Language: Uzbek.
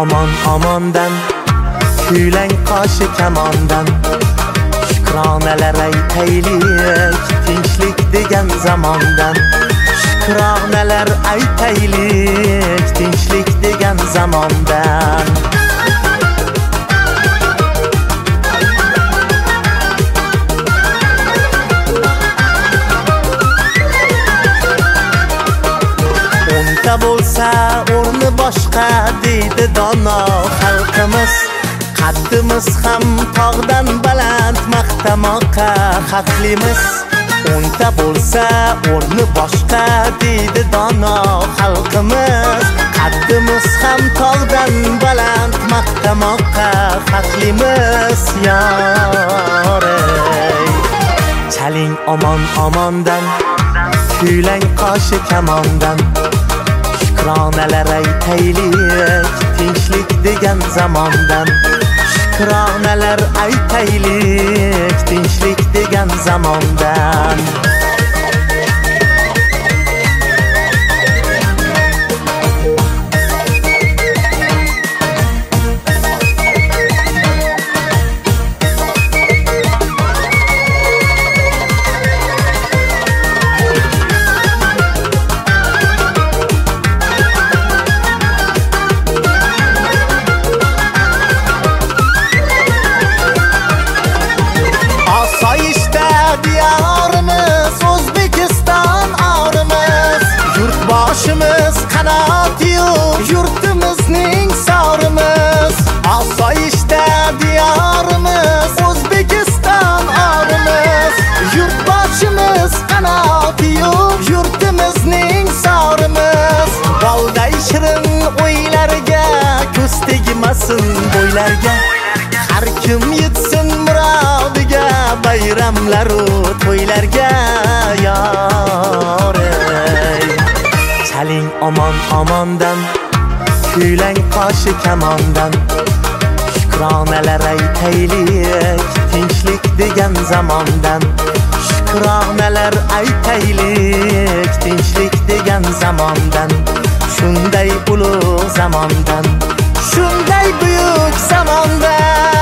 omon omondan, kuylang qoshi kamondan. Shukronalar aytaylik tinchlik degan zamondan. Shukronalar aytaylik tinchlik degan zamondan. O'nta bo'lsa o'rni boshqa deydi dono xalqimiz. Qaddimiz ham tog'dan baland, maqtamoqqa haqlimiz. O'nta bo'lsa o'rni boshqa deydi dono xalqimiz. Qaddimiz ham tog'dan baland, maqtamoqqa haqlimiz. Yorey chaling omon omondan, kuylang qoshi kamondan. Shukronalar aytaylik tinchlik degan zamondan. Shukronalar aytaylik tinchlik degan zamondan. Diyorimiz O'zbekiston orimiz, yurtboshimiz qanoti yo'q, yurtimizning sorimiz. Osoyishta diyorimiz O'zbekiston orimiz, yurtboshimiz qanoti yo'q, yurtimizning sorimiz. Bolday shirin o'ylarga ko'z tegmasin bo'ylarga, har kim yetsin murodiga, bayramlaru to'ylarga. Yorey chaling omon omondan, kuylang qoshi kamondan. Shukronalar aytaylik tinchlik degan zamondan. Shukronalar aytaylik tinchlik degan zamondan. Shunday ulug' zamondan, shunday buyuk zamondan.